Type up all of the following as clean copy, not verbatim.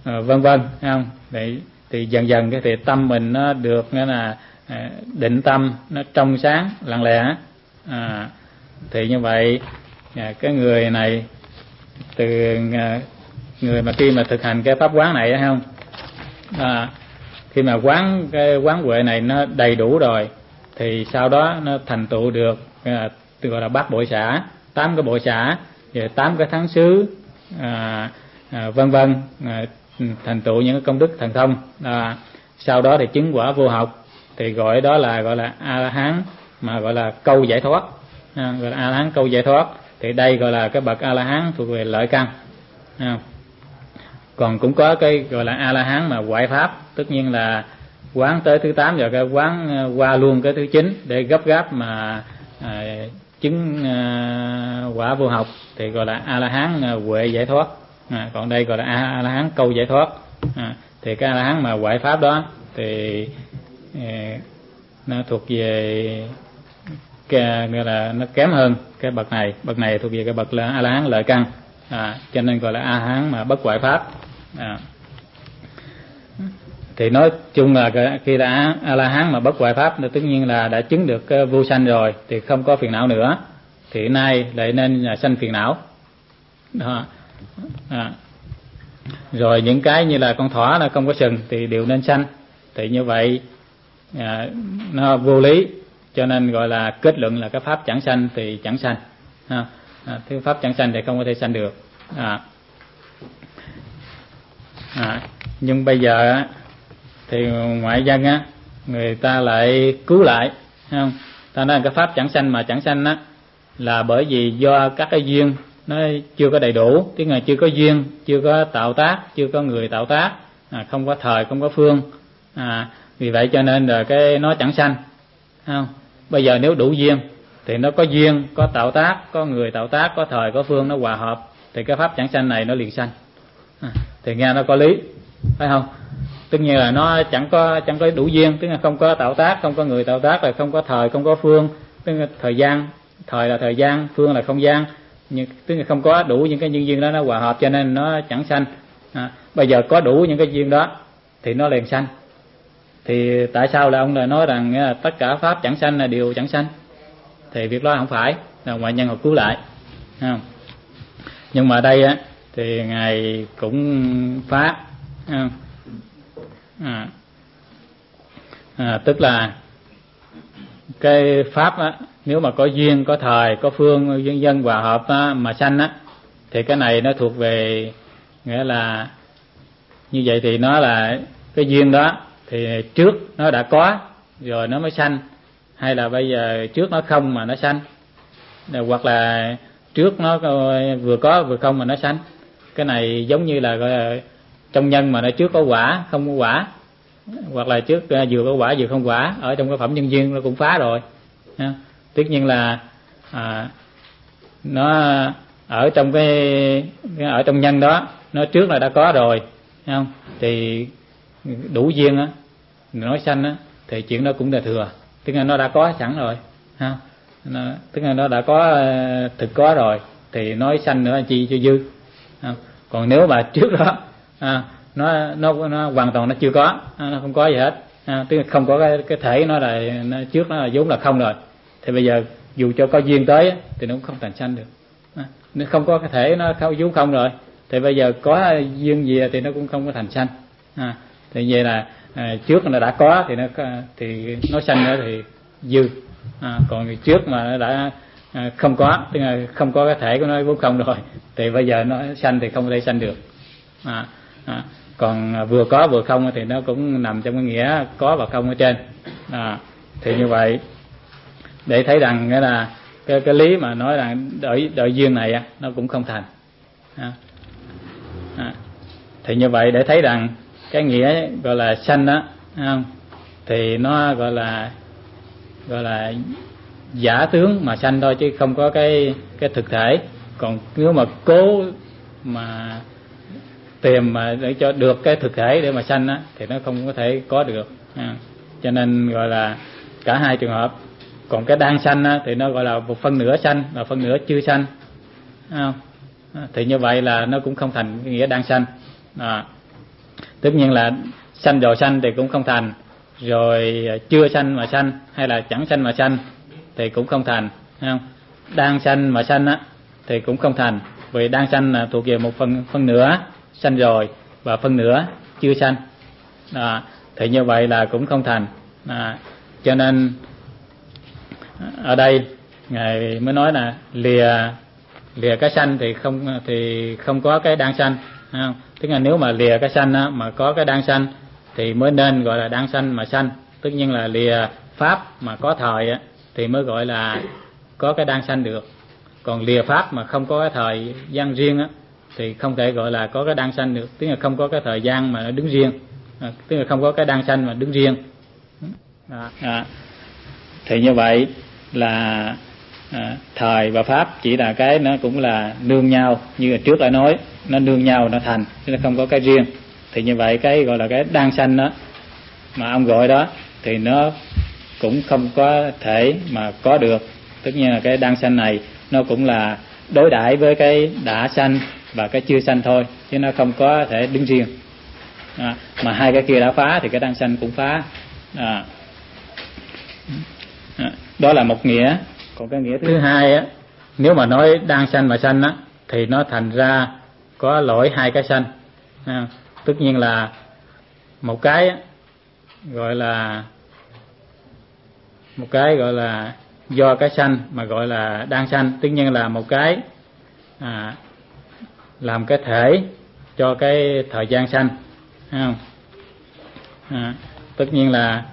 vân vân, thấy không? Thì dần dần cái thì tâm mình nó được nghĩa là định tâm, nó trong sáng lặng lẽ. Thì như vậy cái người này từ người mà khi mà thực hành cái pháp quán này, thấy không? Khi mà cái quán huệ này nó đầy đủ rồi thì sau đó nó thành tựu được gọi là bát bội xả, 8 cái bội xả, rồi 8 cái thắng xứ, vân vân, thành tựu những cái công đức thần thông. Sau đó thì chứng quả vô học, thì gọi đó là gọi là A La Hán, mà gọi là câu giải thoát, gọi là A La Hán câu giải thoát. Thì đây gọi là cái bậc A La Hán thuộc về lợi căn. Còn cũng có cái gọi là A La Hán mà ngoại pháp, tất nhiên là quán tới thứ 8 rồi cái quán qua luôn cái thứ 9 để gấp gáp mà chứng quả vô học, thì gọi là A La Hán huệ giải thoát. Còn đây gọi là A La Hán câu giải thoát. Thì cái A La Hán mà ngoại pháp đó thì nó thuộc về cái, gọi là nó kém hơn cái bậc này. Bậc này thuộc về cái bậc là A La Hán lợi căn, cho nên gọi là A La Hán mà bất ngoại pháp. Thì nói chung là khi đã A La Hán mà bất ngoại pháp thì tất nhiên là đã chứng được vô sanh rồi, thì không có phiền não nữa. Thì nay lại nên là sanh phiền não đó. Rồi những cái như là con thỏ là không có sừng thì đều nên sanh. Thì như vậy nó vô lý, cho nên gọi là kết luận là cái pháp chẳng sanh thì chẳng sanh. Cái pháp chẳng sanh thì không có thể sanh được. Nhưng bây giờ thì ngoại dân người ta lại cứu lại, không? Ta nói cái pháp chẳng sanh mà chẳng sanh là bởi vì do các cái duyên nó chưa có đầy đủ, tức là chưa có duyên, chưa có tạo tác, chưa có người tạo tác, không có thời, không có phương. Vì vậy cho nên là cái nó chẳng sanh, không? Bây giờ nếu đủ duyên thì nó có duyên, có tạo tác, có người tạo tác, có thời, có phương, nó hòa hợp, thì cái pháp chẳng sanh này nó liền sanh. Thì nghe nó có lý, phải không? Tất nhiên là nó chẳng có đủ duyên, tức là không có tạo tác, không có người tạo tác, là không có thời, không có phương, tức là thời gian, thời là thời gian, phương là không gian, nhưng tức là không có đủ những cái nhân duyên đó nó hòa hợp, cho nên nó chẳng sanh. Bây giờ có đủ những cái duyên đó thì nó liền sanh. Thì tại sao là ông lại nói rằng tất cả pháp chẳng sanh là điều chẳng sanh? Thì việc đó không phải, là ngoại nhân họ cứu lại, không? Nhưng mà đây thì ngài cũng phá, không? Tức là cái pháp nếu mà có duyên, có thời, có phương, dân dân hòa hợp mà sanh thì cái này nó thuộc về, nghĩa là như vậy thì nó là cái duyên đó thì trước nó đã có rồi nó mới sanh, hay là bây giờ trước nó không mà nó sanh, hoặc là trước nó vừa có vừa không mà nó sanh. Cái này giống như là trong nhân mà nó trước có quả không có quả, hoặc là trước vừa có quả vừa không quả, ở trong cái phẩm nhân duyên nó cũng phá rồi. Tất nhiên là nó ở trong ở trong nhân đó nó trước là đã có rồi, không? Thì đủ duyên nói sanh thì chuyện đó cũng là thừa, tức là nó đã có sẵn rồi, không? Tức là nó đã có thực có rồi thì nói sanh nữa chi cho dư, không? Còn nếu mà trước đó nó hoàn toàn nó chưa có, nó không có gì hết, tức là không có cái thể nó trước nó là vốn là không rồi, thì bây giờ dù cho có duyên tới thì nó cũng không thành sanh được. Nó không có cái thể, nó vốn không rồi, thì bây giờ có duyên gì thì nó cũng không có thành sanh. Thì vậy là trước nó đã có thì nó sanh nữa thì dư. Còn trước mà nó đã không có, tức là không có cái thể của nó vốn không rồi, thì bây giờ nó sanh thì không thể sanh được. Còn vừa có vừa không thì nó cũng nằm trong cái nghĩa có và không ở trên. Thì như vậy để thấy rằng nghĩa là cái lý mà nói rằng đợi duyên này nó cũng không thành. Thì như vậy để thấy rằng cái nghĩa gọi là sanh đó, không? Thì nó gọi là giả tướng mà sanh thôi, chứ không có cái thực thể. Còn nếu mà cố mà tìm mà để cho được cái thực thể để mà sanh thì nó không có thể có được. Cho nên gọi là cả hai trường hợp. Còn cái đang sanh thì nó gọi là một phân nửa sanh và phân nửa chưa sanh, không? Thì như vậy là nó cũng không thành cái nghĩa đang sanh. Tất nhiên là sanh rồi sanh thì cũng không thành, rồi chưa sanh mà sanh hay là chẳng sanh mà sanh thì cũng không thành, thấy không? Đang sanh mà sanh á thì cũng không thành, vì đang sanh là thuộc về một phân nửa sanh rồi và phân nửa chưa sanh, thì như vậy là cũng không thành. Cho nên ở đây ngài mới nói là lìa cái sanh thì không có cái đang sanh, không? Tức là nếu mà lìa cái sanh á, mà có cái đang sanh thì mới nên gọi là đang sanh mà sanh. Tất nhiên là lìa pháp mà có thời á, thì mới gọi là có cái đang sanh được. Còn lìa pháp mà không có cái thời gian riêng á, thì không thể gọi là có cái đang sanh được. Tức là không có cái thời gian mà nó đứng riêng, tức là không có cái đang sanh mà đứng riêng. Thì như vậy là thời và pháp chỉ là cái nó cũng là nương nhau, như trước đã nói, nó nương nhau nó thành, chứ nó không có cái riêng. Thì như vậy cái gọi là cái đang sanh đó mà ông gọi đó thì nó cũng không có thể mà có được. Tất nhiên là cái đang sanh này nó cũng là đối đãi với cái đã sanh và cái chưa sanh thôi, chứ nó không có thể đứng riêng. Mà hai cái kia đã phá thì cái đang sanh cũng phá. Đó là một nghĩa. Còn cái nghĩa thứ hai á, nếu mà nói đang sanh mà sanh á, thì nó thành ra có lỗi hai cái sanh. Tất nhiên là một cái á, gọi là do cái sanh mà gọi là đang sanh. Tất nhiên là một cái làm cái thể cho cái thời gian sanh, không? Tất nhiên là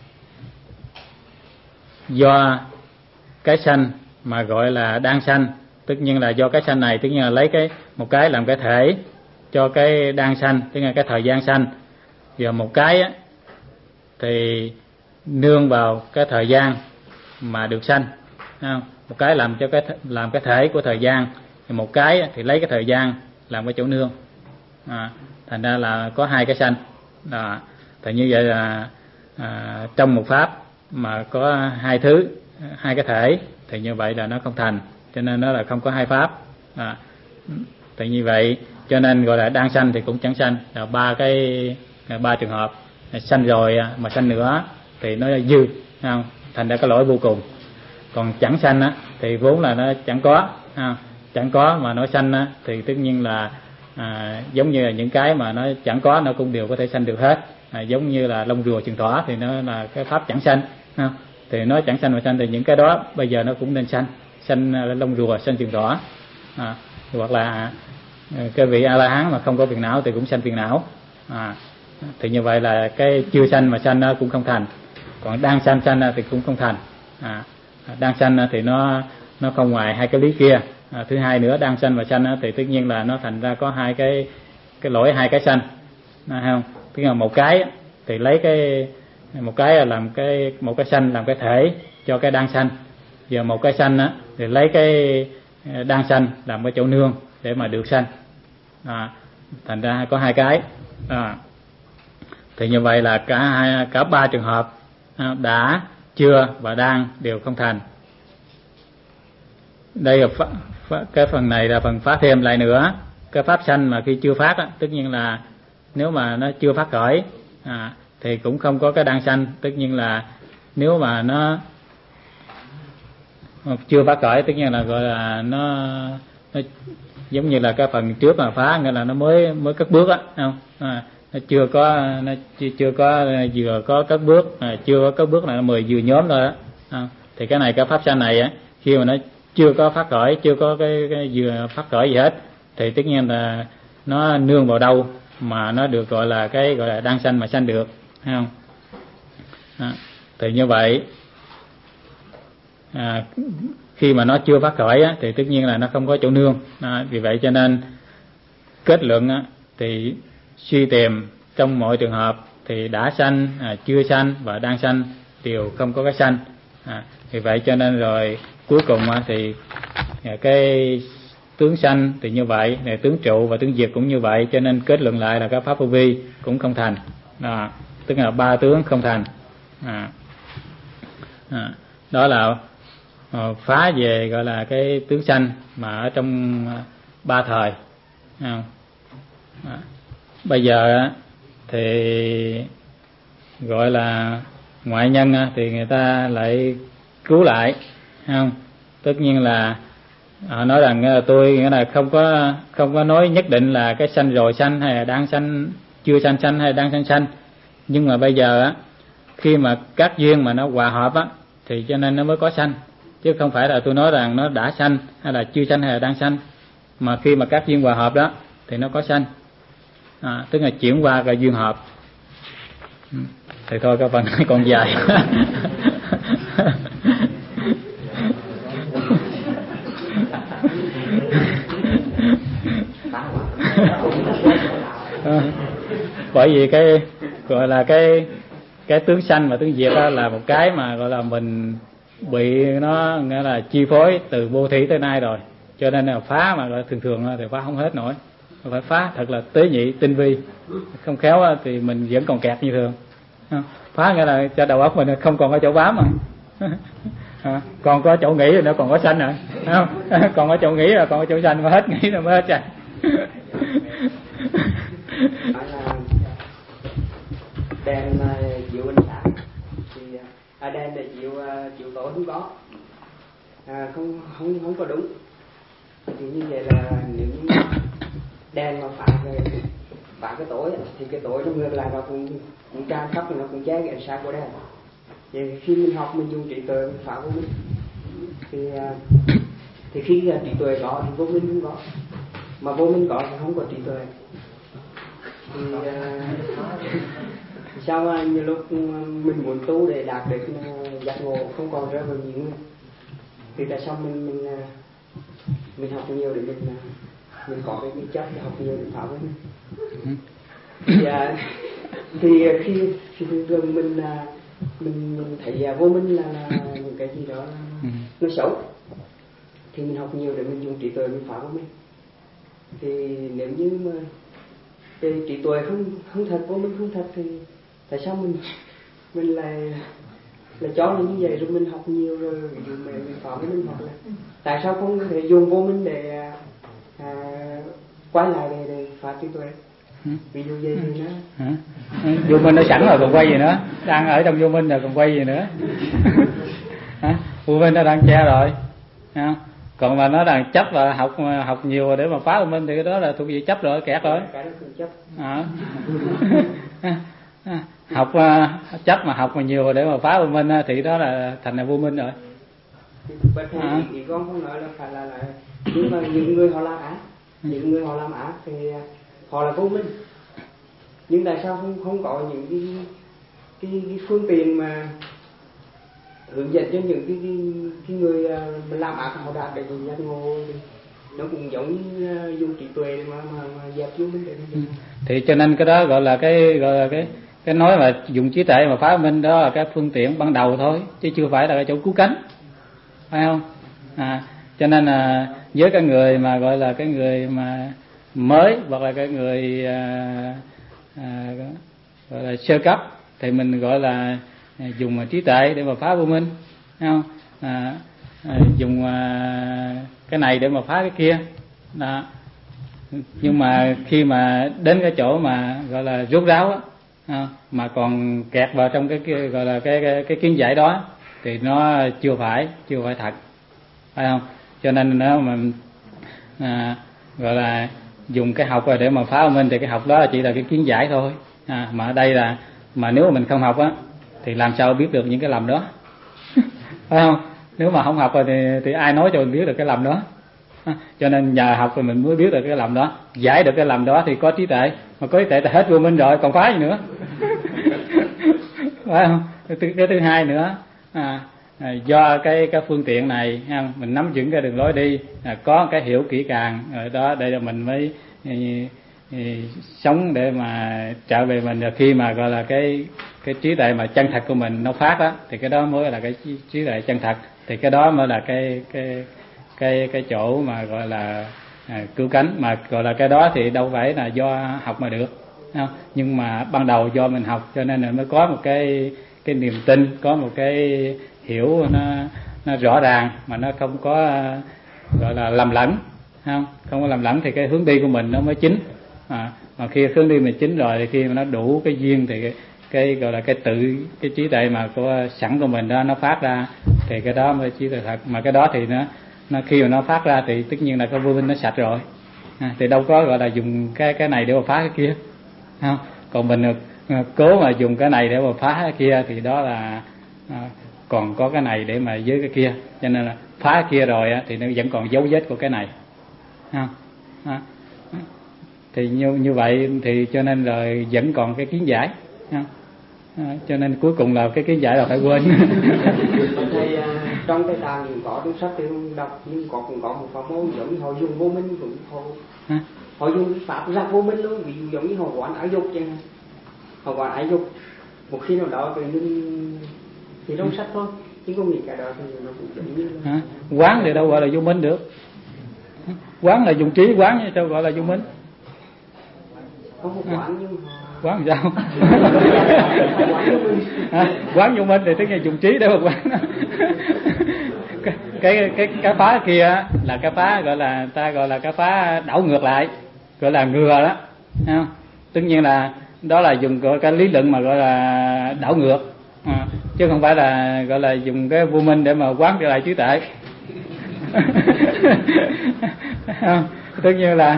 do cái sanh mà gọi là đang sanh. Tất nhiên là do cái sanh này, tất nhiên là lấy một cái làm cái thể cho cái đang sanh, tức là cái thời gian sanh. Và một cái á, thì nương vào cái thời gian mà được sanh, không? Một cái làm cái thể của thời gian, thì một cái thì lấy cái thời gian làm cái chỗ nương. Thành ra là có hai cái sanh. Thì như vậy là trong một pháp mà có hai thứ, hai cái thể, thì như vậy là nó không thành, cho nên nó là không có hai pháp. Thì như vậy cho nên gọi là đang sanh thì cũng chẳng sanh, là ba trường hợp. Sanh rồi mà sanh nữa thì nó dư, không? Thành ra cái lỗi vô cùng. Còn chẳng sanh á thì vốn là nó chẳng có, chẳng có mà nó sanh á, thì tất nhiên là giống như là những cái mà nó chẳng có nó cũng đều có thể sanh được hết. Giống như là lông rùa chừng thỏ thì nó là cái pháp chẳng sanh, thì nó chẳng sanh mà sanh, thì những cái đó bây giờ nó cũng nên sanh lông rùa, sanh chừng thỏ. Hoặc là cái vị A La Hán mà không có phiền não thì cũng sanh phiền não. Thì như vậy là cái chưa sanh mà sanh cũng không thành. Còn đang sanh thì cũng không thành. Đang sanh thì nó không ngoài hai cái lý kia. Thứ hai nữa, đang sanh và sanh thì tất nhiên là nó thành ra có hai cái lỗi hai cái sanh, không? Tức là một cái thì lấy một cái làm một cái sanh làm cái thể cho cái đang sanh, giờ một cái sanh thì lấy cái đang sanh làm cái chỗ nương để mà được sanh. Thành ra có hai cái. Thì như vậy là cả ba trường hợp đã, chưa và đang đều không thành. Đây là cái phần này là phần phá thêm lại nữa. Cái pháp sanh mà khi chưa phát tất nhiên là nếu mà nó chưa phát khởi thì cũng không có cái đang sanh. Tất nhiên là nếu mà nó chưa phát khởi, tất nhiên là gọi là nó giống như là cái phần trước mà phá, nghĩa là nó mới cất bước không? Nó chưa có vừa có cất bước, chưa có cất bước là nó mới vừa nhóm thôi thì cái này, cái pháp sanh này khi mà nó chưa có phát khởi, chưa có cái vừa phát khởi gì hết, thì tất nhiên là nó nương vào đâu mà nó được gọi là cái gọi là đang sanh mà sanh được, thấy không? Thì như vậy khi mà nó chưa phát khởi thì tất nhiên là nó không có chỗ nương. Vì vậy cho nên kết luận thì suy tìm trong mọi trường hợp thì đã sanh, chưa sanh và đang sanh đều không có cái sanh. Vì vậy cho nên rồi cuối cùng thì cái tướng sanh thì như vậy, tướng trụ và tướng diệt cũng như vậy, cho nên kết luận lại là cái pháp vô vi cũng không thành. Tức là ba tướng không thành. Đó là phá về gọi là cái tướng sanh mà ở trong ba thời. Bây giờ thì gọi là ngoại nhân thì người ta lại cứu lại, không? Tất nhiên là họ nói rằng tôi nghĩa là không có nói nhất định là cái sanh rồi sanh hay là đang sanh, chưa sanh sanh hay đang sanh sanh, nhưng mà bây giờ á, khi mà các duyên mà nó hòa hợp á thì cho nên nó mới có sanh, chứ không phải là tôi nói rằng nó đã sanh hay là chưa sanh hay là đang sanh, mà khi mà các duyên hòa hợp đó thì nó có sanh, tức là chuyển qua cái duyên hợp. Thì thôi các phần này còn dài. Bởi vì cái gọi là cái tướng sanh và tướng diệt đó là một cái mà gọi là mình bị nó nghĩa là chi phối từ vô thủy tới nay rồi, cho nên là phá mà gọi thường thường thì phá không hết nổi, phải phá thật là tế nhị tinh vi, không khéo thì mình vẫn còn kẹt như thường. Phá nghĩa là cho đầu óc mình không còn có chỗ bám mà còn có chỗ nghĩ rồi nó còn có sanh rồi, không? Còn có chỗ nghĩ là còn có chỗ sanh, mà hết nghĩ là mới hết sanh. Đèn chịu ánh sáng thì đèn để chịu tối không có, không có đúng. Thì như vậy là nếu như đèn mà phá cái tối thì cái tối nó ngược lại nó cũng tràn khắp, nó cũng che cái ánh sáng của đèn. Vậy khi mình học mình dùng trí tuệ mình phá vô minh, thì khi trí tuệ có thì vô minh không có, mà vô minh có thì không có trí tuệ. Thì sao như lúc mình muốn tu để đạt được giác ngộ không còn rơi vào những, thì tại sao mình học nhiều để mình có cái chất để học nhiều để phá với mình. Thì khi thường mình thấy vô minh là những cái gì đó nó xấu, thì mình học nhiều để mình dùng trí tuệ mình phá với mình. Thì nếu như mà cái trí tuệ không thật, vô minh không thật, thì tại sao mình lại cho là như vậy, rồi mình học nhiều rồi ví dụ mình phá với mình, hoặc là tại sao không thể dùng vô minh để quay lại để phá trí tuệ. Ví dụ vậy thì nó vô minh nó sẵn rồi còn quay gì nữa, đang ở trong vô minh rồi còn quay gì nữa. Vô minh nó đang che rồi, không? Còn mà nó đang chấp và học nhiều để mà phá vô minh thì cái đó là thuộc về chấp rồi, kẹt rồi. Học chấp mà học mà nhiều để mà phá vô minh thì đó là thành là vô minh rồi. Bất hay thì con không nói là phải là nhưng mà những người họ làm ác, những người họ làm ác thì họ là vô minh. Nhưng tại sao không có những cái phương tiện mà hướng dẫn cho những cái người làm ác họ đạt được những giác ngộ, nó cũng giống như dùng trí tuệ mà dẹp vô minh để thì cho nên cái đó gọi là cái nói mà dùng trí tuệ mà phá minh, đó là cái phương tiện ban đầu thôi, chứ chưa phải là cái chỗ cứu cánh, phải không? Cho nên là với cái người mà gọi là cái người mà mới, hoặc là cái người gọi là sơ cấp, thì mình gọi là dùng trí tuệ để mà phá vô minh, phải không? Dùng cái này để mà phá cái kia đó. Nhưng mà khi mà đến cái chỗ mà gọi là rốt ráo á, mà còn kẹt vào trong cái gọi là cái kiến giải đó, thì nó chưa phải thật, phải không? Cho nên nó mà gọi là dùng cái học để mà phá vô minh, thì cái học đó chỉ là cái kiến giải thôi. Mà ở đây là, mà nếu mà mình không học á thì làm sao biết được những cái lầm đó. Phải không? Nếu mà không học rồi thì ai nói cho mình biết được cái lầm đó. Cho nên nhờ học rồi mình mới biết được cái lầm đó, giải được cái lầm đó thì có trí tuệ. Mà có trí tuệ thì hết vô minh rồi, còn phá gì nữa. Phải không? Cái thứ hai nữa, do cái phương tiện này mình nắm vững cái đường lối đi, có cái hiểu kỹ càng rồi đó, để cho mình mới sống để mà trở về mình. Khi mà gọi là cái trí tuệ mà chân thật của mình nó phát đó, thì cái đó mới là cái trí tuệ chân thật, thì cái đó mới là cái chỗ mà gọi là cứu cánh. Mà gọi là cái đó thì đâu phải là do học mà được, không? Nhưng mà ban đầu do mình học, cho nên là mới có một cái niềm tin, có một cái hiểu nó rõ ràng, mà nó không có gọi là lầm lẫn, không có lầm lẫn, thì cái hướng đi của mình nó mới chính. Mà khi hướng đi 19 rồi thì khi mà nó đủ cái duyên thì cái gọi là cái trí tuệ mà của sẵn của mình đó nó phát ra thì cái đó mới trí tuệ thật. Mà cái đó thì nó khi mà nó phát ra thì tất nhiên là cái vô minh nó sạch rồi, thì đâu có gọi là dùng cái này để mà phá cái kia, không? Còn mình cố mà dùng cái này để mà phá cái kia thì đó là còn có cái này để mà với cái kia, cho nên là phá cái kia rồi thì nó vẫn còn dấu vết của cái này, không? Thì như vậy thì cho nên rồi vẫn còn cái kiến giải, không? Cho nên cuối cùng là cái kiến giải là phải quên. Thầy trong cái tàng cũng có trong sách thì không đọc, nhưng cũng có một pháp môn giống như họ dùng vô minh, cũng họ dùng pháp giác vô minh luôn. Ví dụ giống như họ quán ái dục chẳng hạn, họ quán ái dục một khi nào đó thì trong sách thôi, chứ không nghĩ cái đó thì nó cũng giống như là... Quán thì đâu gọi là vô minh được. Quán là dùng trí quán chứ đâu gọi là vô minh. Không có quán nhưng quán sao? Quán vô minh thì tức là dùng trí để mà quán. cái phá kia là cái phá gọi là ta gọi là cái phá đảo ngược lại, gọi là ngừa đó, không? Tất nhiên là đó là dùng cái lý luận mà gọi là đảo ngược, chứ không phải là gọi là dùng cái vô minh để mà quán trở lại trí tuệ. Tất nhiên là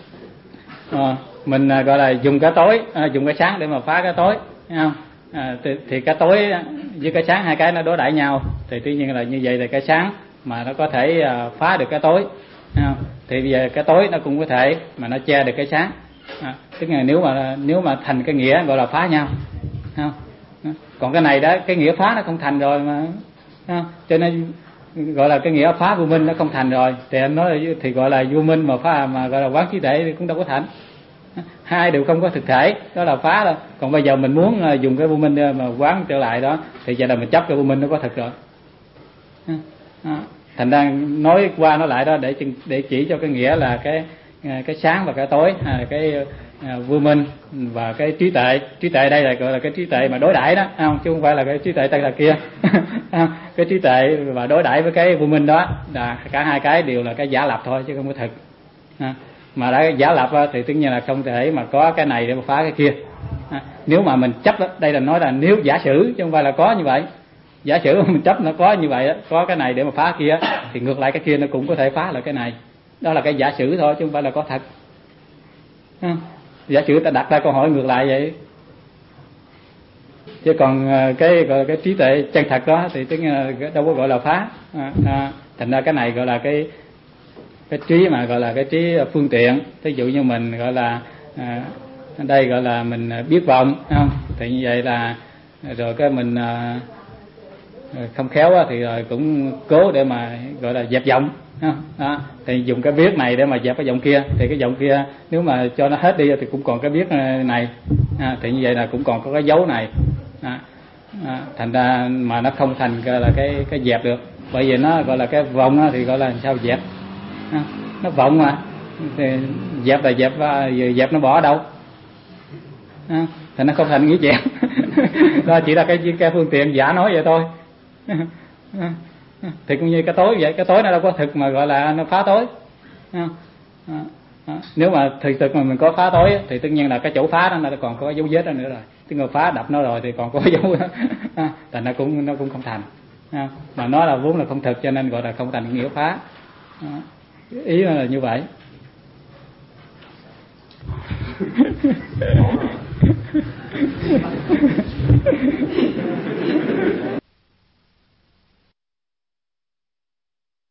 mình gọi là dùng cái tối, dùng cái sáng để mà phá cái tối, không? Thì cái tối với cái sáng hai cái nó đối đãi nhau, thì tuy nhiên là như vậy thì cái sáng mà nó có thể phá được cái tối, không? Thì bây giờ cái tối nó cũng có thể mà nó che được cái sáng, tức là nếu mà thành cái nghĩa gọi là phá nhau, không? Còn cái này đó cái nghĩa phá nó không thành rồi mà, không? Cho nên gọi là cái nghĩa phá vô minh nó không thành rồi thì anh nói thì gọi là vô minh mà phá, mà gọi là quán trí tuệ thì cũng đâu có thành. Hai đều không có thực thể, đó là phá đó. Còn bây giờ mình muốn dùng cái vô minh mà quán trở lại đó thì giờ là mình chấp cái vô minh nó có thật rồi. Thành ra nói qua nói lại đó để chỉ cho cái nghĩa là cái sáng và cái tối, cái vô minh và cái trí tuệ. Trí tuệ đây là gọi là cái trí tuệ mà đối đãi đó, không? Chứ không phải là cái trí tuệ là kia. Cái trí tuệ và đối đãi với cái vô minh đó là cả hai cái đều là cái giả lập thôi chứ không có thực. Mà đã giả lập thì tất nhiên là không thể mà có cái này để mà phá cái kia. Nếu mà mình chấp đó, đây là nói là nếu giả sử chứ không phải là có như vậy. Giả sử mình chấp nó có như vậy đó, có cái này để mà phá kia thì ngược lại cái kia nó cũng có thể phá lại cái này. Đó là cái giả sử thôi chứ không phải là có thật. Giả sử ta đặt ra câu hỏi ngược lại vậy. Chứ còn cái gọi là cái trí tuệ chân thật đó thì tức là đâu có gọi là phá. Thành ra cái này gọi là cái trí mà gọi là cái trí phương tiện. Ví dụ như mình gọi là đây gọi là mình biết vọng, không? Thì như vậy là rồi cái mình không khéo thì rồi cũng cố để mà gọi là dẹp vọng, đó. Thì dùng cái biết này để mà dẹp cái vọng kia, thì cái vọng kia nếu mà cho nó hết đi thì cũng còn cái biết này, thì như vậy là cũng còn có cái dấu này, thành ra mà nó không thành gọi là cái dẹp được, bởi vì nó gọi là cái vọng thì gọi là sao dẹp, nó vọng mà thì dẹp là dẹp nó bỏ ở đâu, thì nó không thành nghĩa dẹp. Đó chỉ là cái phương tiện giả nói vậy thôi. Thì cũng như cái tối vậy, cái tối nó đâu có thực mà gọi là nó phá tối. Nếu mà thực mà mình có phá tối thì tất nhiên là cái chỗ phá đó nó còn có dấu vết đó nữa rồi, tức là phá đập nó rồi thì còn có dấu đó. Thành nó cũng không thành, mà nó là vốn là không thực cho nên gọi là không thành nghĩa phá. Ý là như vậy.